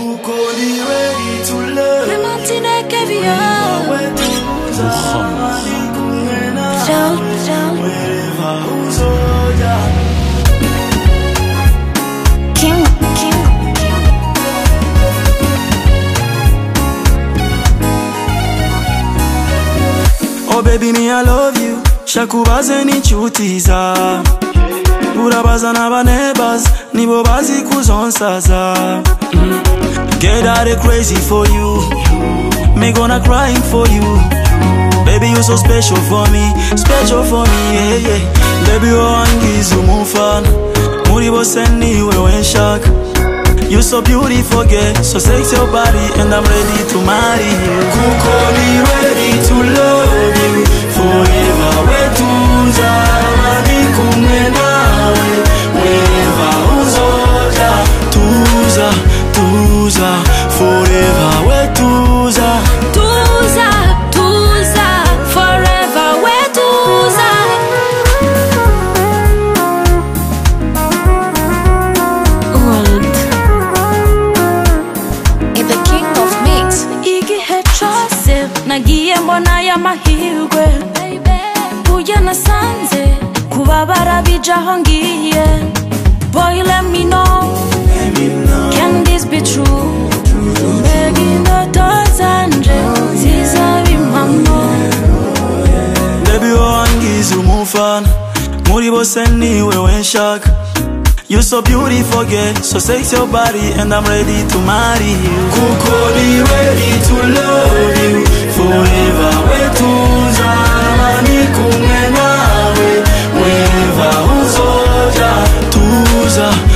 kuko ndi ready to love. Clementine Caviar. Wherever uzoja. King. Oh baby, me I love you. Shakubaze nichutiza. Urabaza n'aba neighbors, nibo bazi kuzonsaza. Get out of crazy for you. Me gonna crying for you. Baby, you so special for me, yeah, yeah. Baby, wangiza umufana. Muri bose niwe wenshaka. You so beautiful, girl, so sexy your body, and I'm ready to marry you. Kuko ndi ready to love you forever. Wetuza mani kumwe nawe, wherever uzoja. Tuza, forever. Wetuza, forever. Wetuza. World. The king of mix. Igihe cyose nagiye mbona ya mahirwe, burya nasanze kubabara bijaho ngiye. Boy, let me know, can this be true? Mbega indoto zanje zizabe impamo. baby, wangiza umufana. Muri bose niwe wenshaka. You so beautiful, girl, so sexy your body, and I'm ready to marry you. Kuko ndi ready to love you forever. Wetuza mani kumwe nawe, wherever uzoja.